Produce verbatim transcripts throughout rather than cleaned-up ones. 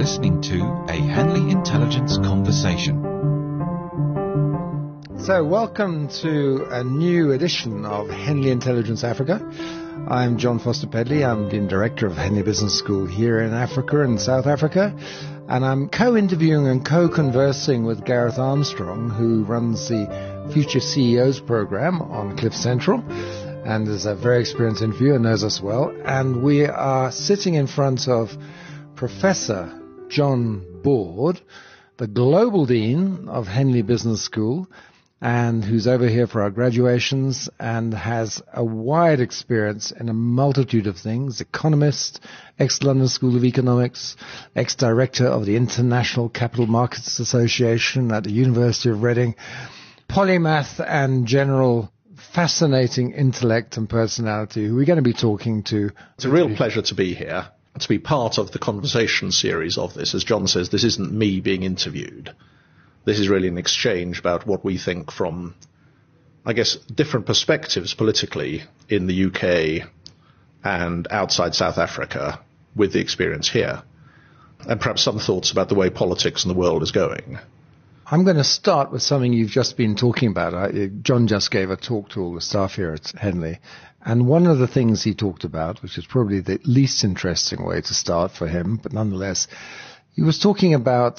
listening to a Henley Intelligence Conversation. So welcome to a new edition of Henley Intelligence Africa. I'm John Foster Pedley. I'm the Director of Henley Business School here in Africa, in South Africa. And I'm co-interviewing and co-conversing with Gareth Armstrong, who runs the Future C E Os program on Cliff Central, and is a very experienced interviewer and knows us well. And we are sitting in front of Professor John Board, the Global Dean of Henley Business School, and who's over here for our graduations and has a wide experience in a multitude of things. Economist, ex-London School of Economics, ex-director of the International Capital Markets Association at the University of Reading, polymath and general fascinating intellect and personality who we're going to be talking to. It's a real pleasure to be here, to be part of the conversation series of this. As John says, this isn't me being interviewed. This is really an exchange about what we think from, I guess, different perspectives politically in the U K and outside South Africa with the experience here, and perhaps some thoughts about the way politics in the world is going. I'm going to start with something you've just been talking about. I, John just gave a talk to all the staff here at Henley, and one of the things he talked about, which is probably the least interesting way to start for him, but nonetheless, he was talking about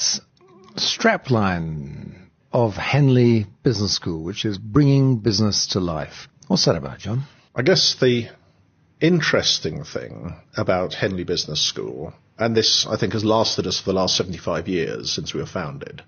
strapline of Henley Business School, which is bringing business to life. What's that about, John? I guess the interesting thing about Henley Business School, and this I think has lasted us for the last seventy-five years since we were founded,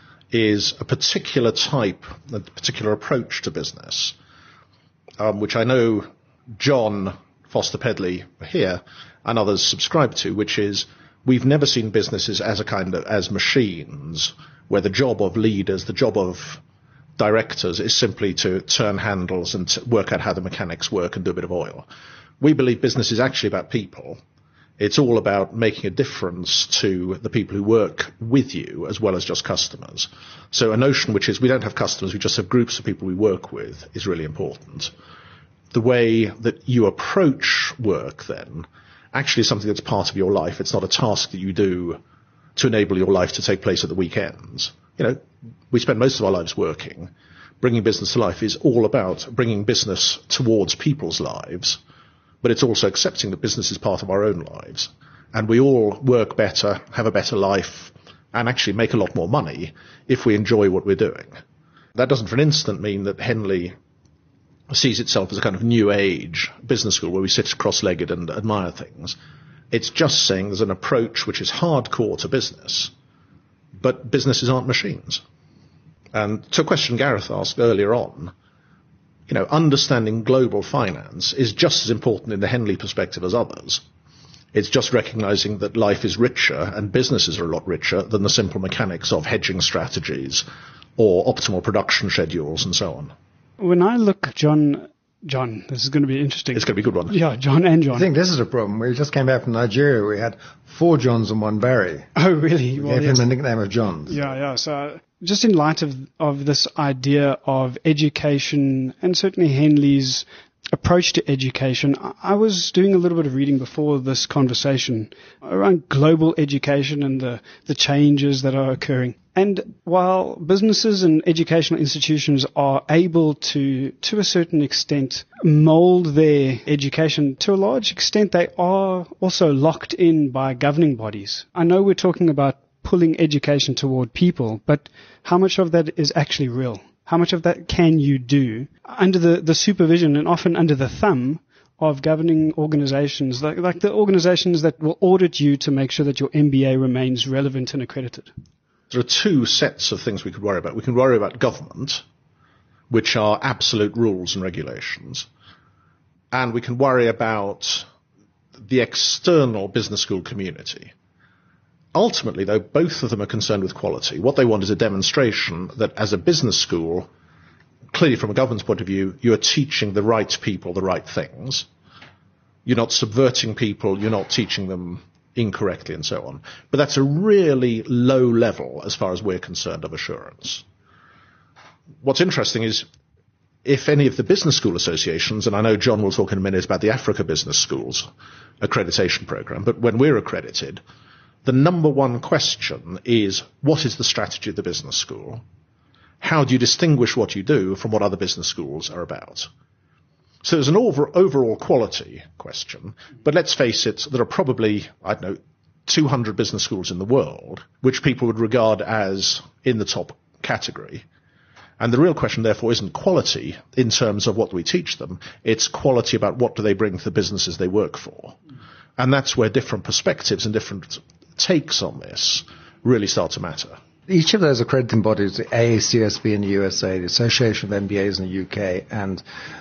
is a particular type, a particular approach to business, um, which I know John Foster Pedley here and others subscribe to, which is we've never seen businesses as a kind of, as machines, where the job of leaders, the job of directors is simply to turn handles and to work out how the mechanics work and do a bit of oil. We believe business is actually about people. It's all about making a difference to the people who work with you as well as just customers. So a notion which is we don't have customers, we just have groups of people we work with is really important. The way that you approach work then actually is something that's part of your life. It's not a task that you do to enable your life to take place at the weekends. You know, we spend most of our lives working. Bringing business to life is all about bringing business towards people's lives, but it's also accepting that business is part of our own lives. And we all work better, have a better life, and actually make a lot more money if we enjoy what we're doing. That doesn't for an instant mean that Henley sees itself as a kind of new age business school where we sit cross-legged and admire things. It's just saying there's an approach which is hardcore to business, but businesses aren't machines. And to a question Gareth asked earlier on, you know, understanding global finance is just as important in the Henley perspective as others. It's just recognizing that life is richer and businesses are a lot richer than the simple mechanics of hedging strategies or optimal production schedules and so on. When I look, John, John, this is going to be interesting. It's going to be a good one. Yeah, John and John. I think this is a problem. We just came back from Nigeria. We had four Johns and one Barry. Oh, really? We well, gave yes. him the nickname of Johns. Yeah, yeah. So just in light of, of this idea of education and certainly Henley's approach to education, I was doing a little bit of reading before this conversation around global education and the, the changes that are occurring. And while businesses and educational institutions are able to, to a certain extent, mold their education, to a large extent they are also locked in by governing bodies. I know we're talking about pulling education toward people, but how much of that is actually real? How much of that can you do under the, the supervision and often under the thumb of governing organizations, like, like the organizations that will audit you to make sure that your M B A remains relevant and accredited? There are two sets of things we could worry about. We can worry about government, which are absolute rules and regulations, and we can worry about the external business school community. Ultimately, though, both of them are concerned with quality. What they want is a demonstration that as a business school, clearly from a governance point of view, you are teaching the right people the right things. You're not subverting people, you're not teaching them incorrectly and so on. But that's a really low level as far as we're concerned of assurance. What's interesting is if any of the business school associations, and I know John will talk in a minute about the Africa Business Schools accreditation program, but when we're accredited, the number one question is, what is the strategy of the business school? How do you distinguish what you do from what other business schools are about? So there's an over, overall quality question, but let's face it, there are probably, I don't know, two hundred business schools in the world, which people would regard as in the top category. And the real question, therefore, isn't quality in terms of what we teach them. It's quality about what do they bring to the businesses they work for. And that's where different perspectives and different takes on this really start to matter. Each of those accrediting bodies, the A A C S B in the U S A, the Association of M B As in the U K, and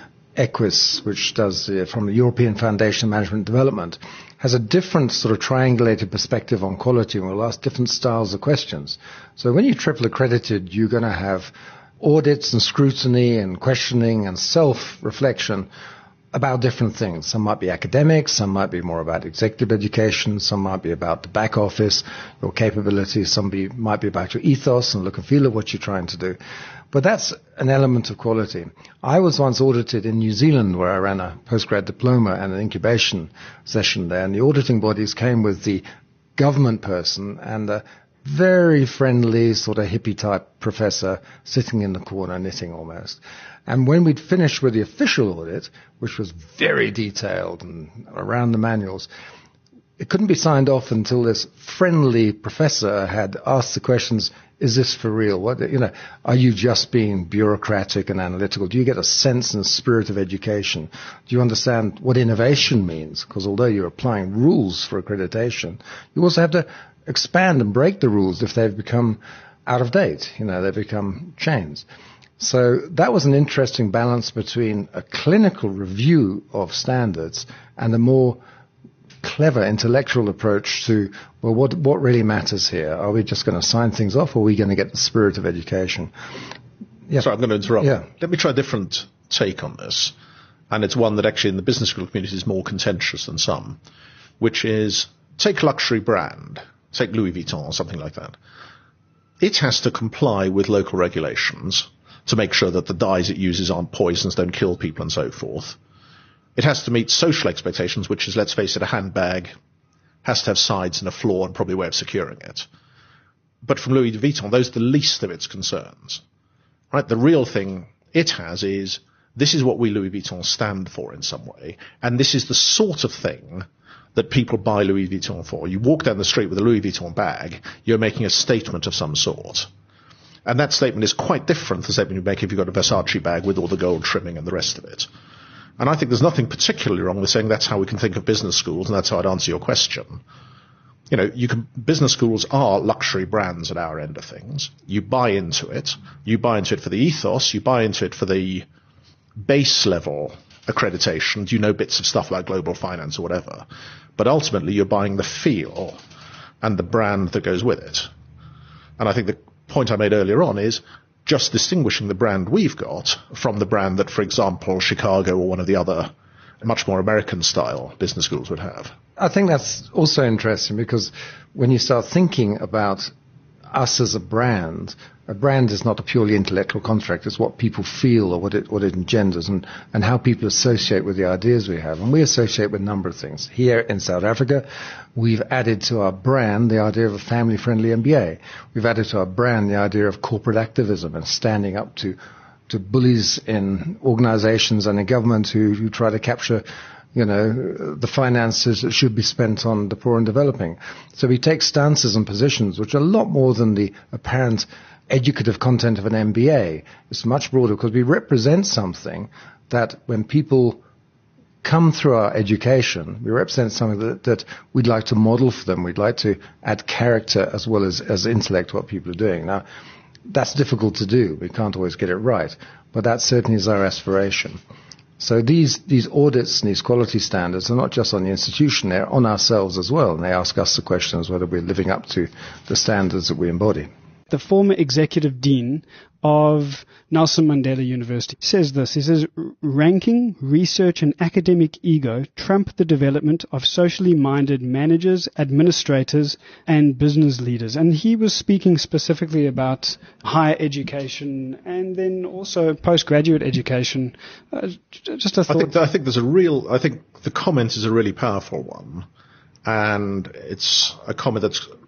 EQUIS, which does uh, from the European Foundation of Management Development, has a different sort of triangulated perspective on quality and will ask different styles of questions. So when you're triple accredited, you're going to have audits and scrutiny and questioning and self-reflection about different things. Some might be academic, some might be more about executive education, some might be about the back office, your capabilities, some be, might be about your ethos and look and feel of what you're trying to do. But that's an element of quality. I was once audited in New Zealand where I ran a postgrad diploma and an incubation session there, and the auditing bodies came with the government person and a very friendly sort of hippie type professor sitting in the corner knitting almost. And when we'd finished with the official audit, which was very detailed and around the manuals, it couldn't be signed off until this friendly professor had asked the questions, is this for real? What, you know, are you just being bureaucratic and analytical? Do you get a sense and spirit of education? Do you understand what innovation means? Because although you're applying rules for accreditation, you also have to expand and break the rules if they've become out of date. You know, they've become chains. So that was an interesting balance between a clinical review of standards and a more clever intellectual approach to, well, what what really matters here? Are we just going to sign things off, or are we going to get the spirit of education? Yeah. Sorry, I'm going to interrupt. Yeah. Let me try a different take on this, and it's one that actually in the business school community is more contentious than some, which is, take luxury brand, take Louis Vuitton or something like that. It has to comply with local regulations to make sure that the dyes it uses aren't poisons, don't kill people and so forth. It has to meet social expectations, which is, let's face it, a handbag has to have sides and a floor and probably a way of securing it. But from Louis Vuitton, those are the least of its concerns. Right? The real thing it has is, this is what we Louis Vuitton stand for in some way, and this is the sort of thing that people buy Louis Vuitton for. You walk down the street with a Louis Vuitton bag, you're making a statement of some sort. And that statement is quite different to the statement you make if you've got a Versace bag with all the gold trimming and the rest of it. And I think there's nothing particularly wrong with saying that's how we can think of business schools, and that's how I'd answer your question. You know, you can, business schools are luxury brands at our end of things. You buy into it. You buy into it for the ethos. You buy into it for the base level accreditation. You know bits of stuff like global finance or whatever. But ultimately, you're buying the feel and the brand that goes with it. And I think the point I made earlier on is just distinguishing the brand we've got from the brand that, for example, Chicago or one of the other much more American-style business schools would have. I think that's also interesting because when you start thinking about us as a brand, a brand is not a purely intellectual construct. It's what people feel or what it, what it engenders and, and how people associate with the ideas we have. And we associate with a number of things. Here in South Africa, we've added to our brand the idea of a family-friendly M B A. We've added to our brand the idea of corporate activism and standing up to, to bullies in organizations and in government who, who try to capture you know, the finances that should be spent on the poor and developing. So we take stances and positions which are a lot more than the apparent educative content of an M B A. It's much broader because we represent something that when people come through our education, we represent something that, that we'd like to model for them. We'd like to add character as well as, as intellect to what people are doing. Now, that's difficult to do. We can't always get it right, but that certainly is our aspiration. So these, these audits and these quality standards are not just on the institution, they're on ourselves as well, and they ask us the questions whether we're living up to the standards that we embody. The former executive dean of Nelson Mandela University says this. He says, ranking, research and academic ego trump the development of socially minded managers, administrators and business leaders. And he was speaking specifically about higher education and then also postgraduate education. Uh, just a thought. I think, I think there's a real, I think the comment is a really powerful one. And it's a comment that's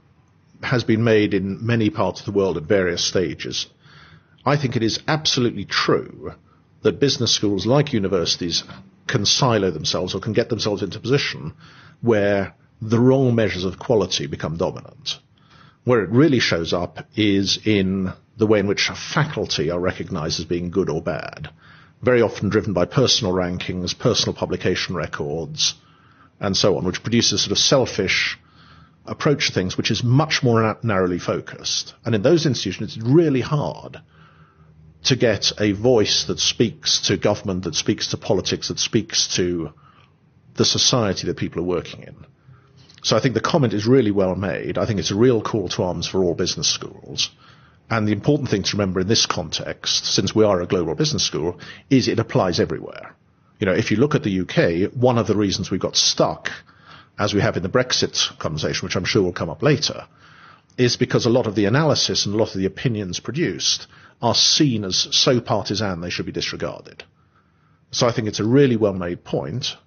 has been made in many parts of the world at various stages. I think it is absolutely true that business schools, like universities, can silo themselves or can get themselves into a position where the wrong measures of quality become dominant. Where it really shows up is in the way in which faculty are recognized as being good or bad, very often driven by personal rankings, personal publication records, and so on, which produces a sort of selfish approach to things which is much more na- narrowly focused. And in those institutions, it's really hard to get a voice that speaks to government, that speaks to politics, that speaks to the society that people are working in. So I think the comment is really well made. I think it's a real call to arms for all business schools. And the important thing to remember in this context, since we are a global business school, is it applies everywhere. You know, if you look at the U K, one of the reasons we got stuck, as we have in the Brexit conversation, which I'm sure will come up later, is because a lot of the analysis and a lot of the opinions produced are seen as so partisan they should be disregarded. So I think it's a really well-made point.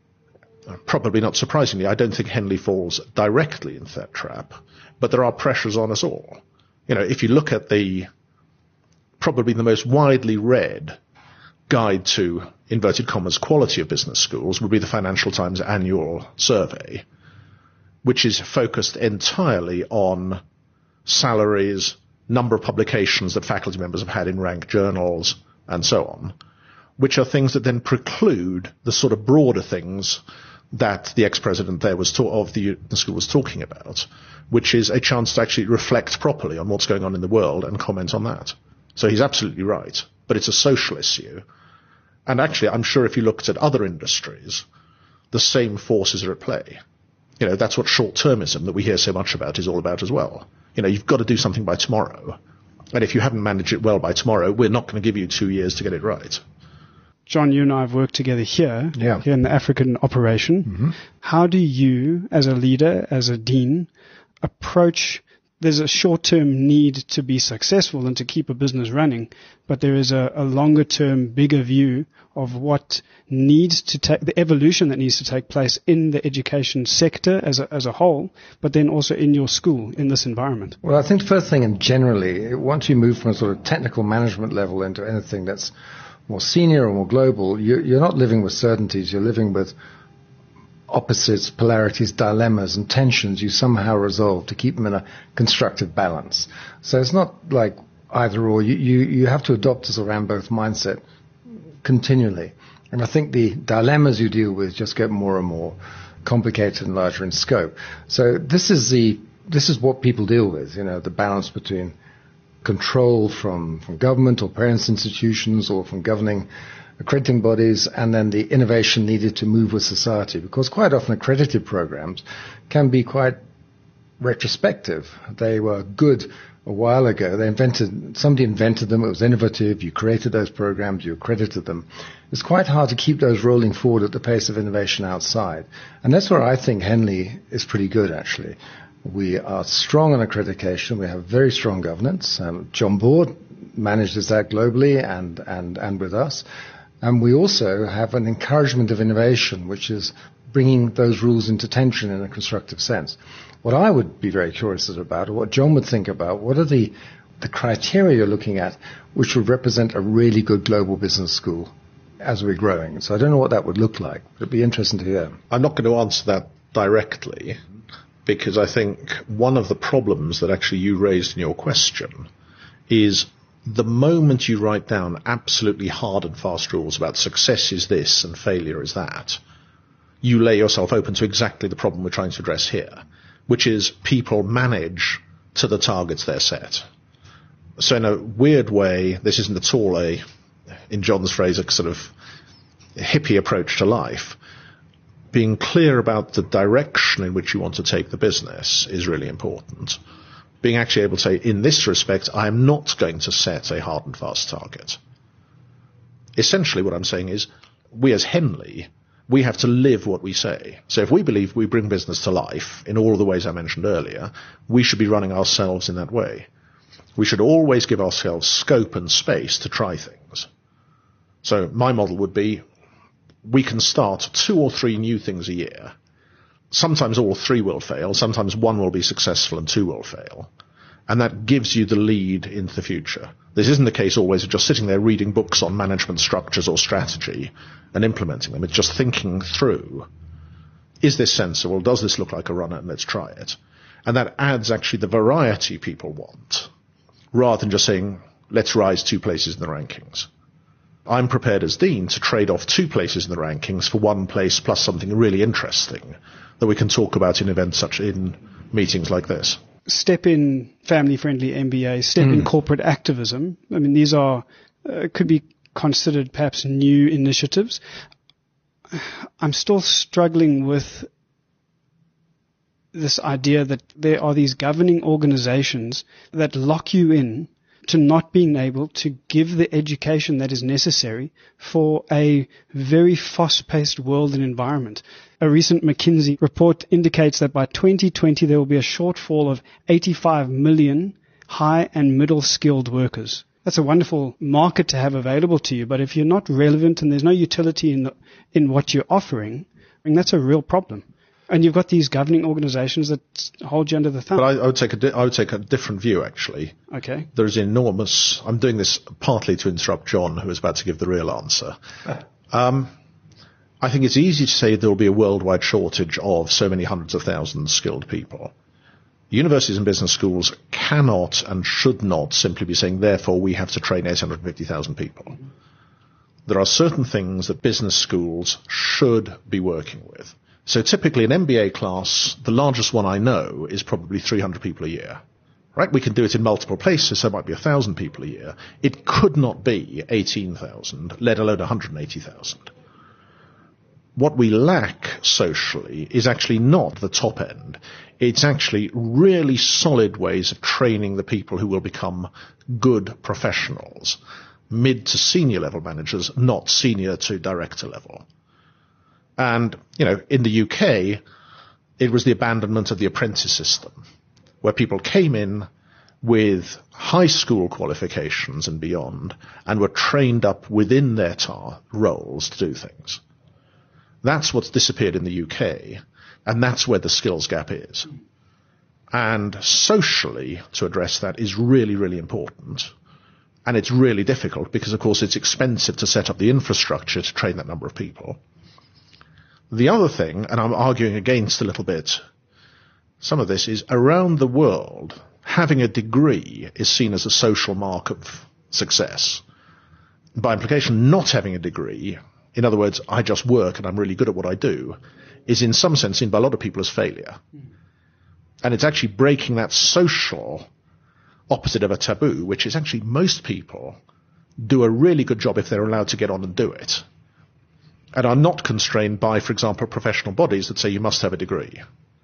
Probably not surprisingly, I don't think Henley falls directly into that trap, but there are pressures on us all. You know, if you look at the probably the most widely read guide to, inverted commas, quality of business schools would be the Financial Times annual survey, which is focused entirely on salaries, number of publications that faculty members have had in ranked journals, and so on, which are things that then preclude the sort of broader things that the ex-president there was ta- of the, the school was talking about, which is a chance to actually reflect properly on what's going on in the world and comment on that. So he's absolutely right, but it's a social issue. And actually, I'm sure if you looked at other industries, the same forces are at play. You know, that's what short-termism that we hear so much about is all about as well. You know, you've got to do something by tomorrow. And if you haven't managed it well by tomorrow, we're not going to give you two years to get it right. John, you and I have worked together here, Yeah. here in the African operation. Mm-hmm. How do you, as a leader, as a dean, approach, there's a short-term need to be successful and to keep a business running, but there is a, a longer-term, bigger view of what needs to take, the evolution that needs to take place in the education sector as a, as a whole, but then also in your school, in this environment? Well, I think the first thing, and generally, once you move from a sort of technical management level into anything that's more senior or more global, you, you're not living with certainties, you're living with opposites, polarities, dilemmas, and tensions you somehow resolve to keep them in a constructive balance. So it's not like either or. You, you, you have to adopt a sort of both mindset continually. And I think the dilemmas you deal with just get more and more complicated and larger in scope. So this is the this is what people deal with, you know, the balance between control from, from government or parents' institutions or from governing accrediting bodies, and then the innovation needed to move with society. Because quite often accredited programs can be quite retrospective. They were good a while ago. They invented, somebody invented them, it was innovative, you created those programs, you accredited them. It's quite hard to keep those rolling forward at the pace of innovation outside. And that's where I think Henley is pretty good, actually. We are strong on accreditation. We have very strong governance. Um, John Board manages that globally and, and, and with us. And we also have an encouragement of innovation, which is bringing those rules into tension in a constructive sense. What I would be very curious about, or what John would think about, what are the, the criteria you're looking at which would represent a really good global business school as we're growing? So I don't know what that would look like. It'd be interesting to hear. I'm not going to answer that directly, because I think one of the problems that actually you raised in your question is the moment you write down absolutely hard and fast rules about success is this and failure is that, you lay yourself open to exactly the problem we're trying to address here, which is people manage to the targets they're set. So in a weird way, this isn't at all a, in John's phrase, a sort of hippie approach to life. Being clear about the direction in which you want to take the business is really important. Being actually able to say, in this respect, I am not going to set a hard and fast target. Essentially what I'm saying is, we as Henley, we have to live what we say. So if we believe we bring business to life in all of the ways I mentioned earlier, we should be running ourselves in that way. We should always give ourselves scope and space to try things. So my model would be, we can start two or three new things a year, sometimes all three will fail, sometimes one will be successful and two will fail. And that gives you the lead into the future. This isn't the case always of just sitting there reading books on management structures or strategy and implementing them. It's just thinking through, is this sensible? Does this look like a runner? And let's try it. And that adds actually the variety people want, rather than just saying, let's rise two places in the rankings. I'm prepared as dean to trade off two places in the rankings for one place plus something really interesting that we can talk about in events such in meetings like this. Step in family-friendly M B A, step mm. in corporate activism. I mean, these are, uh, could be considered perhaps new initiatives. I'm still struggling with this idea that there are these governing organizations that lock you in to not being able to give the education that is necessary for a very fast-paced world and environment. A recent McKinsey report indicates that by twenty twenty there will be a shortfall of eighty-five million high and middle-skilled workers. That's a wonderful market to have available to you, but if you're not relevant and there's no utility in the, in what you're offering, I mean, that's a real problem. And you've got these governing organizations that hold you under the thumb. But I, I would take a di- I would take a different view, actually. Okay. There's enormous. I'm doing this partly to interrupt John, who is about to give the real answer. Um, I think it's easy to say there will be a worldwide shortage of so many hundreds of thousands of skilled people. Universities and business schools cannot and should not simply be saying, therefore, we have to train eight hundred fifty thousand people. There are certain things that business schools should be working with. So typically an M B A class, the largest one I know, is probably three hundred people a year. Right? We can do it in multiple places, so it might be one thousand people a year. It could not be eighteen thousand, let alone one hundred eighty thousand. What we lack socially is actually not the top end. It's actually really solid ways of training the people who will become good professionals, mid to senior level managers, not senior to director level. And, you know, in the U K, it was the abandonment of the apprentice system, where people came in with high school qualifications and beyond and were trained up within their tar- roles to do things. That's what's disappeared in the U K, and that's where the skills gap is. And socially, to address that is really, really important. And it's really difficult because, of course, it's expensive to set up the infrastructure to train that number of people. The other thing, and I'm arguing against a little bit, some of this is around the world, having a degree is seen as a social mark of success. By implication, not having a degree, in other words, I just work and I'm really good at what I do, is in some sense seen by a lot of people as failure. Mm. And it's actually breaking that social opposite of a taboo, which is actually most people do a really good job if they're allowed to get on and do it, and are not constrained by, for example, professional bodies that say you must have a degree.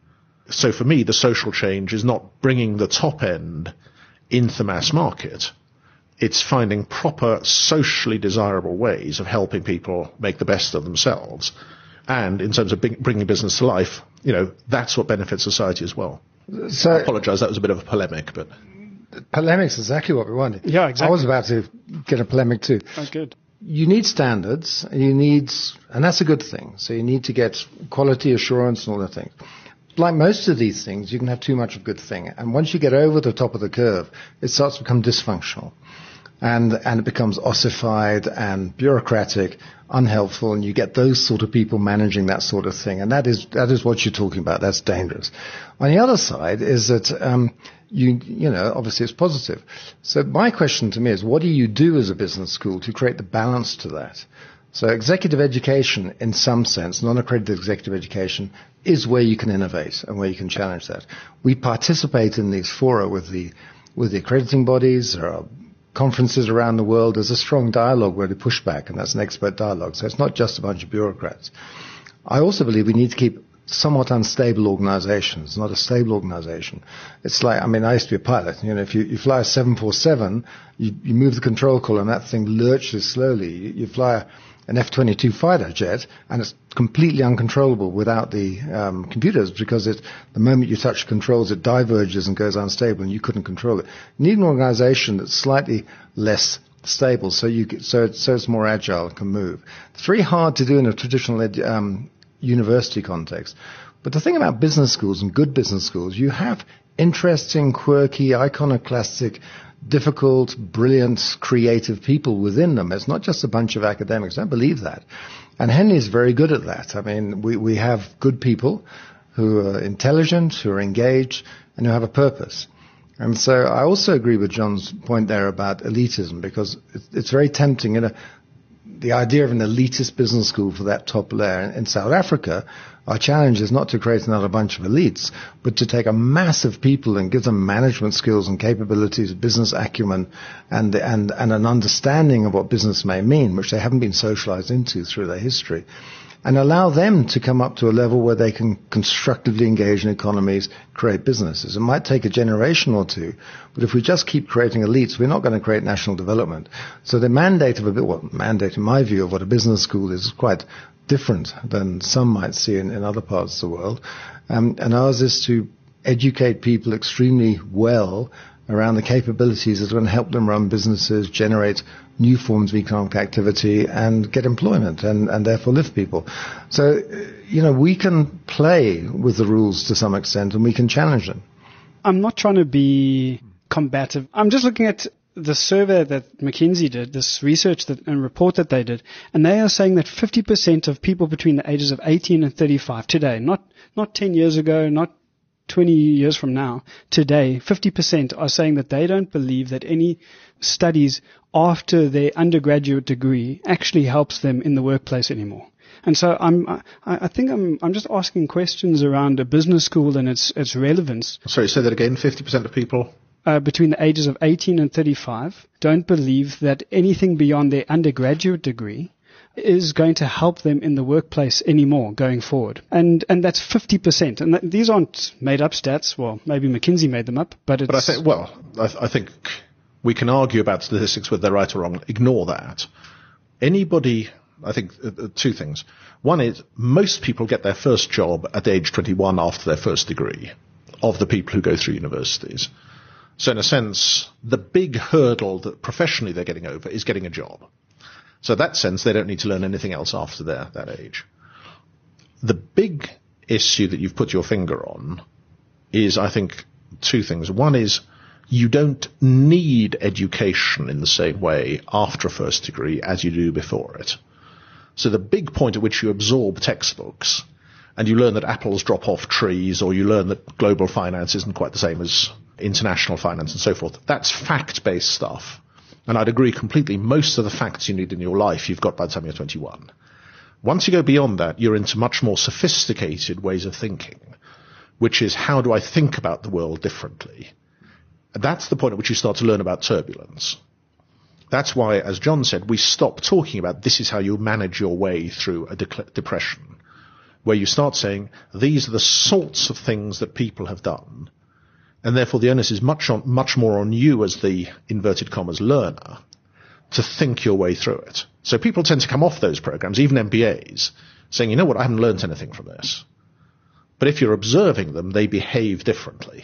So for me, the social change is not bringing the top end into the mass market. It's finding proper socially desirable ways of helping people make the best of themselves. And in terms of bringing business to life, you know, that's what benefits society as well. So I apologize, that was a bit of a polemic, but... Polemics is exactly what we wanted. Yeah, exactly. I was about to get a polemic too. That's good. You need standards, and you need, and that's a good thing. So you need to get quality assurance and all that thing. Like most of these things, you can have too much of a good thing. And once you get over the top of the curve, it starts to become dysfunctional. And, and it becomes ossified and bureaucratic, unhelpful, and you get those sort of people managing that sort of thing. And that is, that is what you're talking about. That's dangerous. On the other side is that, um, you, you know, obviously it's positive. So my question to me is, what do you do as a business school to create the balance to that? So executive education, in some sense, non-accredited executive education, is where you can innovate and where you can challenge that. We participate in these fora with the, with the accrediting bodies. There are conferences around the world. There's a strong dialogue where they push back, and that's an expert dialogue. So it's not just a bunch of bureaucrats. I also believe we need to keep somewhat unstable organizations, not a stable organization. It's like, I mean, I used to be a pilot. You know, if you, you fly a seven forty-seven, you, you move the control column, that thing lurches slowly. You, you fly a, an F twenty-two fighter jet, and it's completely uncontrollable without the um, computers, because it, the moment you touch controls, it diverges and goes unstable, and you couldn't control it. You need an organization that's slightly less stable, so you get, so it's, so it's more agile and can move. It's very hard to do in a traditional ed, um, university context, But the thing about business schools and good business schools, you have interesting, quirky, iconoclastic, difficult, brilliant, creative people within them. It's not just a bunch of academics. Don't believe that. And Henley is very good at that. I mean, we, we have good people who are intelligent, who are engaged, and who have a purpose. And so I also agree with John's point there about elitism, because it's, it's very tempting. You know, the idea of an elitist business school for that top layer. In, in South Africa, our challenge is not to create another bunch of elites, but to take a mass of people and give them management skills and capabilities, business acumen, and, and, and an understanding of what business may mean, which they haven't been socialized into through their history, and allow them to come up to a level where they can constructively engage in economies, create businesses. It might take a generation or two, but if we just keep creating elites, we're not going to create national development. So the mandate of a bit, well, mandate in my view of what a business school is, is quite different than some might see in, in other parts of the world. Um, and ours is to educate people extremely well around the capabilities that are going to help them run businesses, generate new forms of economic activity, and get employment, and, and therefore lift people. So, you know, we can play with the rules to some extent, and we can challenge them. I'm not trying to be combative. I'm just looking at the survey that McKinsey did, this research that, and report that they did, and they are saying that fifty percent of people between the ages of eighteen and thirty-five today, not, not ten years ago, not twenty years from now, today, fifty percent are saying that they don't believe that any studies after their undergraduate degree actually helps them in the workplace anymore. And so I'm, I, I think I'm, I'm just asking questions around a business school and its, its relevance. Sorry, say that again. fifty percent of people uh, between the ages of eighteen and thirty-five don't believe that anything beyond their undergraduate degree is going to help them in the workplace anymore going forward. And and that's fifty percent. And th- these aren't made up stats. Well, maybe McKinsey made them up, but it's... But I think, well, I, th- I think we can argue about statistics whether they're right or wrong. Ignore that. Anybody, I think, uh, two things. One is most people get their first job at age twenty-one after their first degree, of the people who go through universities. So in a sense, the big hurdle that professionally they're getting over is getting a job. So in that sense, they don't need to learn anything else after their, that age. The big issue that you've put your finger on is, I think, two things. One is you don't need education in the same way after a first degree as you do before it. So the big point at which you absorb textbooks and you learn that apples drop off trees, or you learn that global finance isn't quite the same as international finance and so forth, that's fact-based stuff. And I'd agree completely, most of the facts you need in your life you've got by the time you're twenty-one. Once you go beyond that, you're into much more sophisticated ways of thinking, which is, how do I think about the world differently? And that's the point at which you start to learn about turbulence. That's why, as John said, we stop talking about this is how you manage your way through a de- depression, where you start saying, these are the sorts of things that people have done, and therefore the onus is much on, much more on you as the, inverted commas, learner, to think your way through it. So people tend to come off those programs, even M B As, saying, you know what, I haven't learned anything from this. But if you're observing them, they behave differently.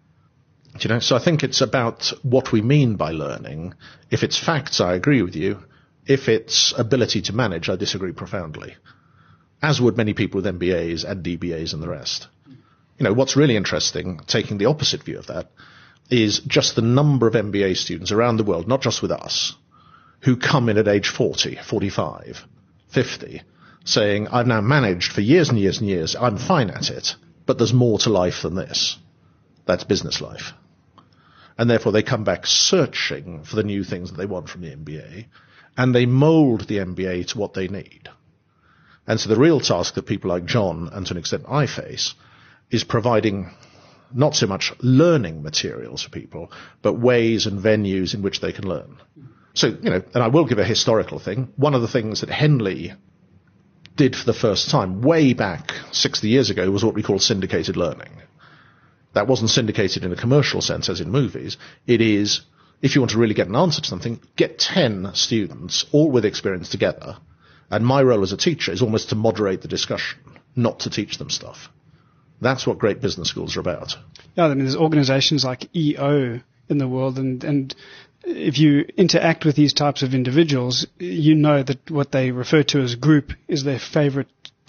Do you know? So I think it's about what we mean by learning. If it's facts, I agree with you. If it's ability to manage, I disagree profoundly. As would many people with M B As and D B As and the rest. You know, what's really interesting, taking the opposite view of that, is just the number of M B A students around the world, not just with us, who come in at age forty, forty-five, fifty, saying, I've now managed for years and years and years, I'm fine at it, but there's more to life than this. That's business life. And therefore they come back searching for the new things that they want from the M B A, and they mould the M B A to what they need. And so the real task that people like John, and to an extent I face, is providing not so much learning materials for people, but ways and venues in which they can learn. So, you know, and I will give a historical thing. One of the things that Henley did for the first time way back sixty years ago was what we call syndicated learning. That wasn't syndicated in a commercial sense as in movies. It is, if you want to really get an answer to something, get ten students, all with experience together, and my role as a teacher is almost to moderate the discussion, not to teach them stuff. That's what great business schools are about. Yeah, I mean, there's organizations like E O in the world, and, and if you interact with these types of individuals, you know that what they refer to as group is their favorite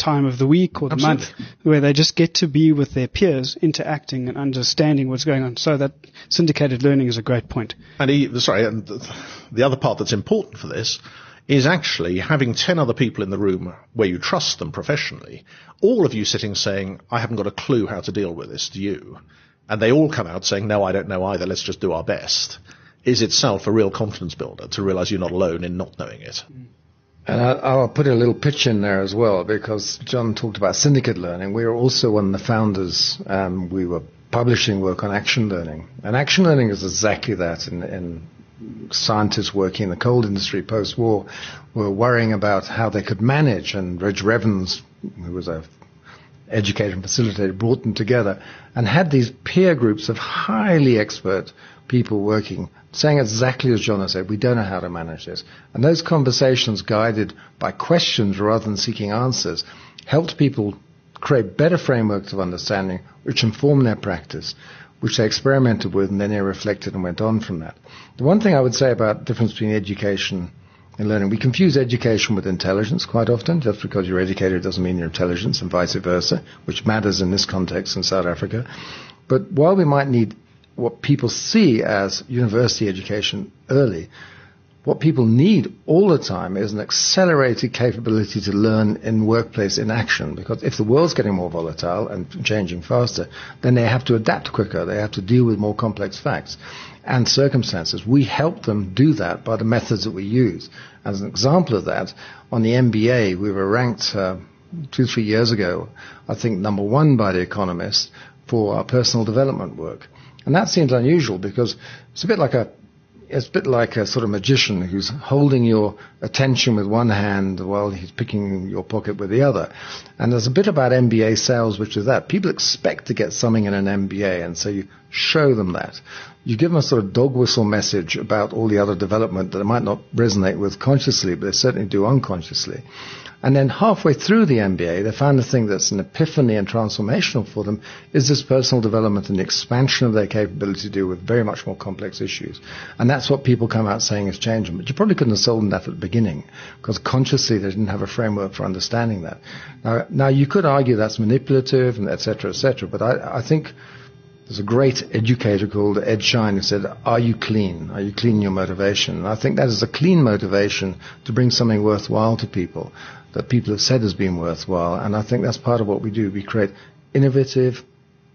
time of the week or the Absolutely. month where they just get to be with their peers, interacting and understanding what's going on. So that syndicated learning is a great point. And he, sorry, and the other part that's important for this is actually having ten other people in the room where you trust them professionally, all of you sitting saying, I haven't got a clue how to deal with this, do you? And they all come out saying, no, I don't know either, let's just do our best, is itself a real confidence builder to realize you're not alone in not knowing it. And I, I'll put a little pitch in there as well, because John talked about syndicate learning. We were also one of the founders. Um, we were publishing work on action learning. And action learning is exactly that. In, in scientists working in the coal industry post-war were worrying about how they could manage. And Reg Revens, who was a educator and facilitator, brought them together and had these peer groups of highly expert people working, saying exactly as John has said, we don't know how to manage this. And those conversations, guided by questions rather than seeking answers, helped people create better frameworks of understanding which inform their practice, which they experimented with, and then they reflected and went on from that. The one thing I would say about the difference between education and learning, we confuse education with intelligence quite often. Just because you're educated doesn't mean you're intelligent, and vice versa, which matters in this context in South Africa. But while we might need what people see as university education early, what people need all the time is an accelerated capability to learn in workplace in action. Because if the world's getting more volatile and changing faster, then they have to adapt quicker. They have to deal with more complex facts and circumstances. We help them do that by the methods that we use. As an example of that, on the M B A, we were ranked uh, two, three years ago, I think number one by The Economist for our personal development work. And that seems unusual because it's a bit like a It's a bit like a sort of magician who's holding your attention with one hand while he's picking your pocket with the other. And there's a bit about M B A sales, which is that. People expect to get something in an M B A, and so you show them that. You give them a sort of dog whistle message about all the other development that they might not resonate with consciously, but they certainly do unconsciously. And then halfway through the M B A, they find the thing that's an epiphany and transformational for them is this personal development and the expansion of their capability to deal with very much more complex issues. And that's what people come out saying is changing. But you probably couldn't have sold them that at the beginning, because consciously they didn't have a framework for understanding that. Now, now you could argue that's manipulative, and et cetera, et cetera. But I, I think there's a great educator called Ed Shine who said, are you clean? Are you clean in your motivation? And I think that is a clean motivation to bring something worthwhile to people that people have said has been worthwhile. And I think that's part of what we do. We create innovative,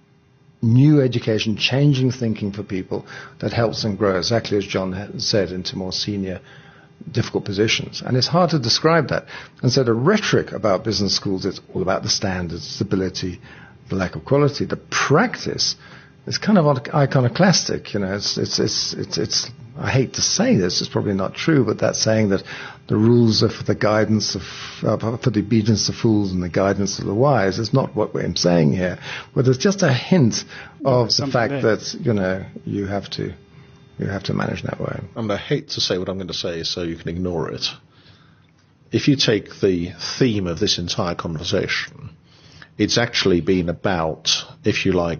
new education, changing thinking for people that helps them grow, exactly as John said, into more senior, difficult positions. And it's hard to describe that. And so the rhetoric about business schools is all about the standards, stability, the lack of quality. The practice is kind of iconoclastic. You know, it's, it's, it's, it's, it's I hate to say this, it's probably not true, but that's saying that the rules are for the guidance of, uh, for the obedience of fools and the guidance of the wise. It's not what we're saying here, but there's just a hint of the fact there. that, you know, you have to, you have to manage that way. And I hate to say what I'm going to say so you can ignore it. If you take the theme of this entire conversation, it's actually been about, if you like,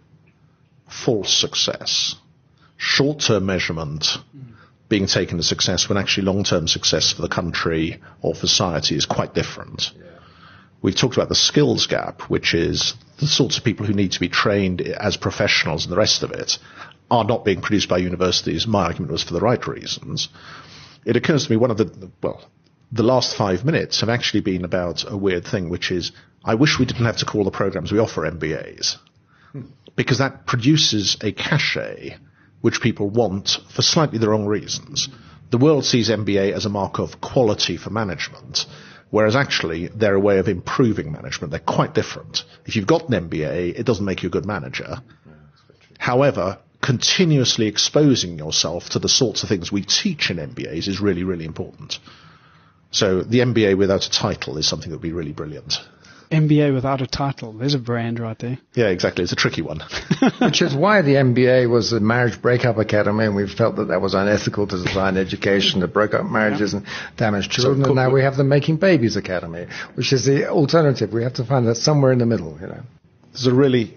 false success, short-term measurement being taken as success when actually long-term success for the country or for society is quite different. Yeah. We've talked about the skills gap, which is the sorts of people who need to be trained as professionals and the rest of it are not being produced by universities. My argument was for the right reasons. It occurs to me one of the, well, the last five minutes have actually been about a weird thing, which is I wish we didn't have to call the programs we offer M B As, hmm. because that produces a cachet which people want for slightly the wrong reasons. The world sees M B A as a mark of quality for management, whereas actually they're a way of improving management. They're quite different. If you've got an M B A, it doesn't make you a good manager. Yeah, however, continuously exposing yourself to the sorts of things we teach in M B As is really, really important. So the M B A without a title is something that would be really brilliant. M B A without a title. There's a brand right there. Yeah, exactly. It's a tricky one. Which is why the M B A was a marriage breakup academy, and we felt that that was unethical to design education that broke up marriages yeah. and damaged children. So, and now we have the Making Babies Academy, which is the alternative. We have to find that somewhere in the middle, you know. There's a really,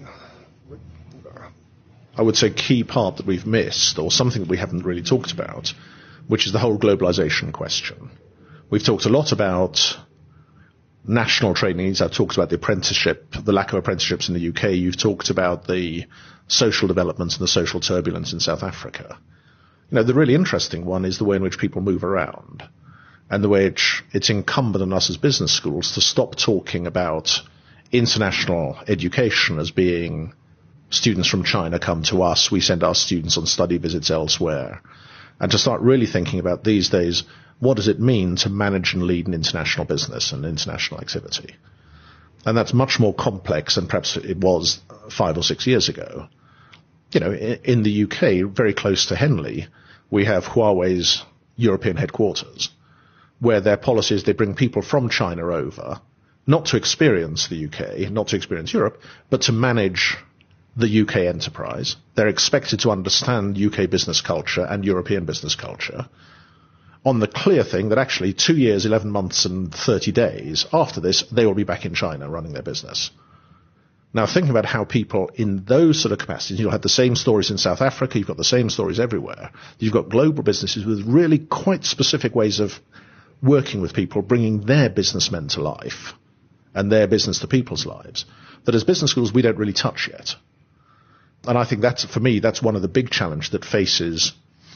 I would say, key part that we've missed, or something that we haven't really talked about, which is the whole globalization question. We've talked a lot about national training needs. I've talked about the apprenticeship, the lack of apprenticeships in the U K. You've talked about the social developments and the social turbulence in South Africa. You know, the really interesting one is the way in which people move around, and the way which it's incumbent on us as business schools to stop talking about international education as being students from China come to us, we send our students on study visits elsewhere, and to start really thinking about these days, what does it mean to manage and lead an international business and international activity? And that's much more complex than perhaps it was five or six years ago. You know, in the U K, very close to Henley, we have Huawei's European headquarters, where their policy is they bring people from China over, not to experience the U K, not to experience Europe, but to manage the U K enterprise. They're expected to understand U K business culture and European business culture, on the clear thing that actually two years, eleven months and thirty days after this, they will be back in China running their business. Now, thinking about how people in those sort of capacities, you'll have the same stories in South Africa, you've got the same stories everywhere. You've got global businesses with really quite specific ways of working with people, bringing their businessmen to life and their business to people's lives, that as business schools we don't really touch yet. And I think that's, for me, that's one of the big challenges that faces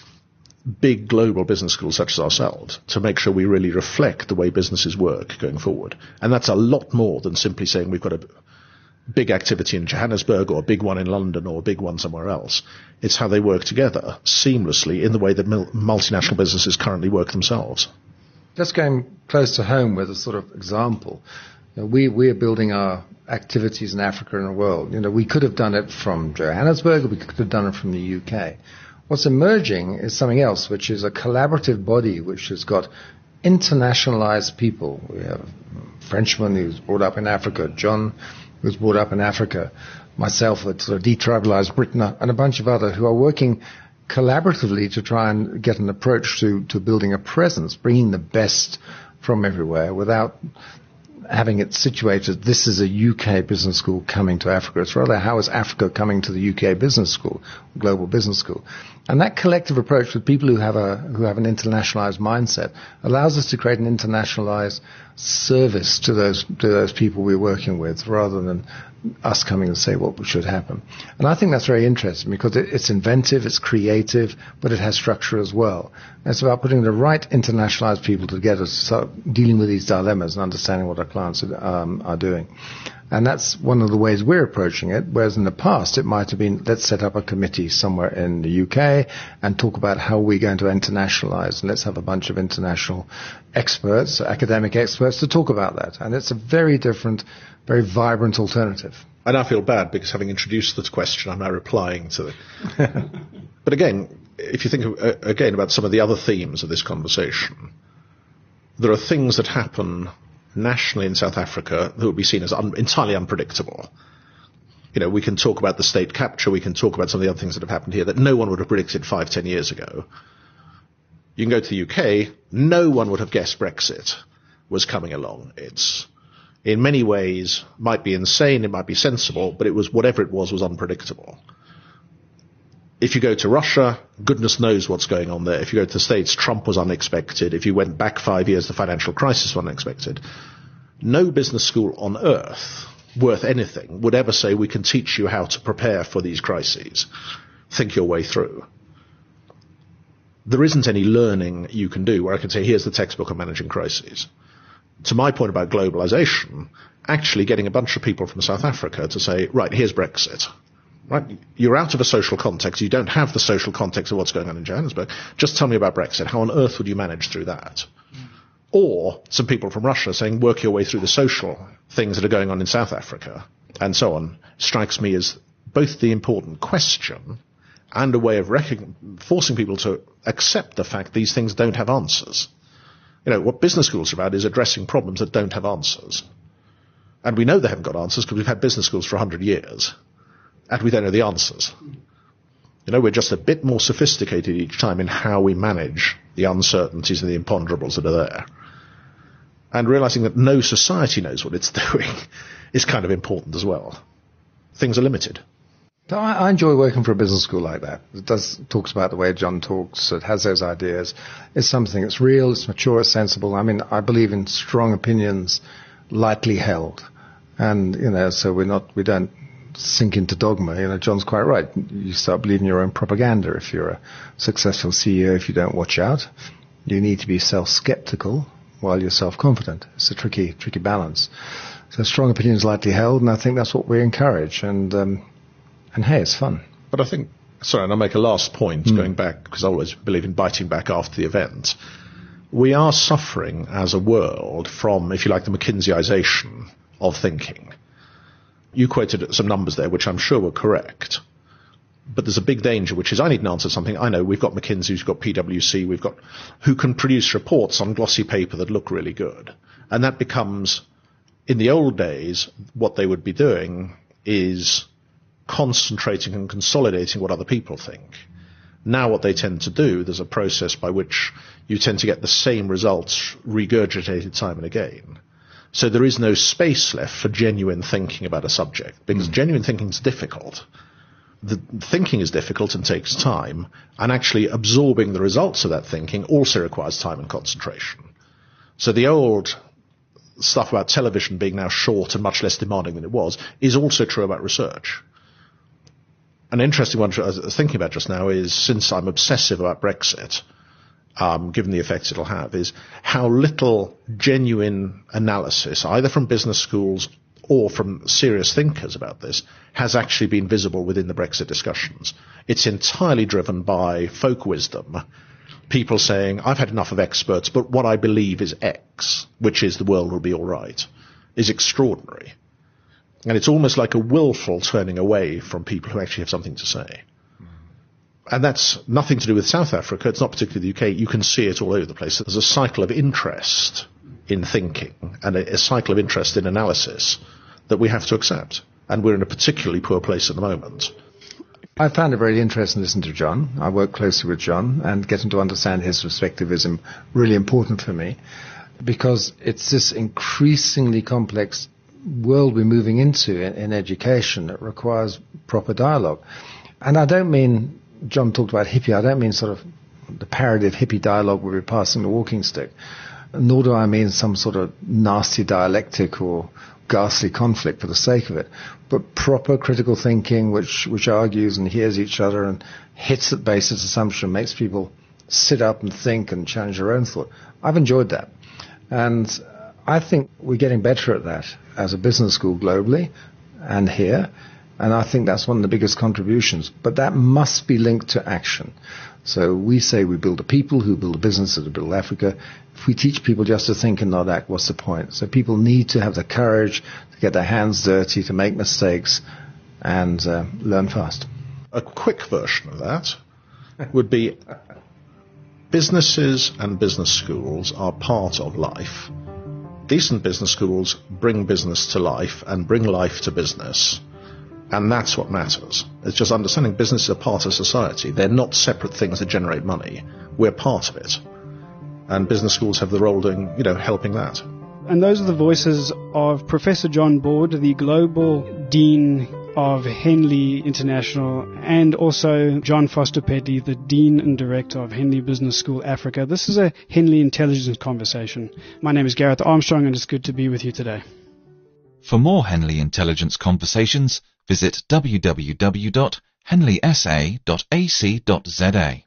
big global business schools such as ourselves, to make sure we really reflect the way businesses work going forward. And that's a lot more than simply saying we've got a big activity in Johannesburg or a big one in London or a big one somewhere else. It's how they work together seamlessly in the way that mul- multinational businesses currently work themselves. Just going close to home with a sort of example, you know, we, we are building our activities in Africa and the world. You know, we could have done it from Johannesburg, or we could have done it from the U K. What's emerging is something else, which is a collaborative body which has got internationalized people. We have a Frenchman who's brought up in Africa, John who was brought up in Africa, myself at sort of detribalized Britain, and a bunch of others who are working collaboratively to try and get an approach to, to building a presence, bringing the best from everywhere without having it situated, this is a U K business school coming to Africa. It's rather, how is Africa coming to the U K business school, global business school? And that collective approach with people who have a who have an internationalized mindset allows us to create an internationalized service to those to those people we're working with, rather than us coming and say what should happen. And I think that's very interesting because it, it's inventive, it's creative, but it has structure as well. And it's about putting the right internationalized people together to start dealing with these dilemmas and understanding what our clients are, um, are doing. And that's one of the ways we're approaching it, whereas in the past it might have been, let's set up a committee somewhere in the U K and talk about how we're going to internationalize, and let's have a bunch of international experts, academic experts, to talk about that. And it's a very different, very vibrant alternative. And I feel bad because having introduced this question, I'm now replying to it. But again, if you think of, uh, again about some of the other themes of this conversation, there are things that happen nationally in South Africa that would be seen as un- entirely unpredictable. You know, we can talk about the state capture, we can talk about some of the other things that have happened here that no one would have predicted five, ten years ago. You can go to the U K, no one would have guessed Brexit was coming along. It's, in many ways, might be insane, it might be sensible, but it was, whatever it was, was unpredictable. If you go to Russia, goodness knows what's going on there. If you go to the States, Trump was unexpected. If you went back five years, the financial crisis was unexpected. No business school on earth worth anything would ever say, we can teach you how to prepare for these crises. Think your way through. There isn't any learning you can do where I can say, here's the textbook on managing crises. To my point about globalization, actually getting a bunch of people from South Africa to say, right, here's Brexit. Right, you're out of a social context. You don't have the social context of what's going on in Johannesburg. Just tell me about Brexit. How on earth would you manage through that? Mm. Or some people from Russia saying, work your way through the social things that are going on in South Africa, and so on, strikes me as both the important question and a way of recogn- forcing people to accept the fact these things don't have answers. You know, what business schools are about is addressing problems that don't have answers. And we know they haven't got answers because we've had business schools for one hundred years. And we don't know the answers. You know, we're just a bit more sophisticated each time in how we manage the uncertainties and the imponderables that are there. And realizing that no society knows what it's doing is kind of important as well. Things are limited. I, I enjoy working for a business school like that. It does talks about the way John talks. It has those ideas. It's something that's real, it's mature, it's sensible. I mean, I believe in strong opinions lightly held. And, you know, so we're not, we don't sink into dogma. You know, John's quite right. You start believing your own propaganda if you're a successful C E O, if you don't watch out. You need to be self-skeptical while you're self-confident. It's a tricky, tricky balance. So strong opinions lightly held, and I think that's what we encourage. And, um, and hey, it's fun. But I think, sorry, and I'll make a last point, Mm. going back, because I always believe in biting back after the event. We are suffering as a world from, if you like, the McKinseyization of thinking. You quoted some numbers there, which I'm sure were correct. But there's a big danger, which is I need an answer to something. I know we've got McKinsey, we've got P W C, we've got who can produce reports on glossy paper that look really good. And that becomes, in the old days, what they would be doing is concentrating and consolidating what other people think. Now what they tend to do, there's a process by which you tend to get the same results regurgitated time and again. So there is no space left for genuine thinking about a subject, because mm. genuine thinking is difficult. The thinking is difficult and takes time, and actually absorbing the results of that thinking also requires time and concentration. So the old stuff about television being now short and much less demanding than it was is also true about research. An interesting one I was thinking about just now is, since I'm obsessive about Brexit, um, given the effects it'll have, is how little genuine analysis, either from business schools or from serious thinkers about this, has actually been visible within the Brexit discussions. It's entirely driven by folk wisdom. People saying, I've had enough of experts, but what I believe is X, which is the world will be all right, is extraordinary. And it's almost like a willful turning away from people who actually have something to say. And that's nothing to do with South Africa. It's not particularly the U K. You can see it all over the place. There's a cycle of interest in thinking and a, a cycle of interest in analysis that we have to accept. And we're in a particularly poor place at the moment. I found it very interesting to listen to John. I work closely with John, and getting to understand his perspective is im- really important for me, because it's this increasingly complex world we're moving into in, in education that requires proper dialogue. And I don't mean, John talked about hippie, I don't mean sort of the parody of hippie dialogue where we're passing the walking stick, nor do I mean some sort of nasty dialectic or ghastly conflict for the sake of it, but proper critical thinking which, which argues and hears each other and hits at basis assumption, makes people sit up and think and challenge their own thought. I've enjoyed that. And I think we're getting better at that as a business school globally and here, and I think that's one of the biggest contributions. But that must be linked to action. So we say we build a people who build a business that build Africa. If we teach people just to think and not act, what's the point? So people need to have the courage to get their hands dirty, to make mistakes, and uh, learn fast. A quick version of that would be businesses and business schools are part of life. Decent business schools bring business to life and bring life to business. And that's what matters. It's just understanding businesses are part of society. They're not separate things that generate money. We're part of it. And business schools have the role doing, you know, helping that. And those are the voices of Professor John Board, the Global Dean of Henley International, and also John Foster Pedley, the Dean and Director of Henley Business School Africa. This is a Henley Intelligence Conversation. My name is Gareth Armstrong, and it's good to be with you today. For more Henley Intelligence Conversations, visit w w w dot henley s a dot a c dot z a.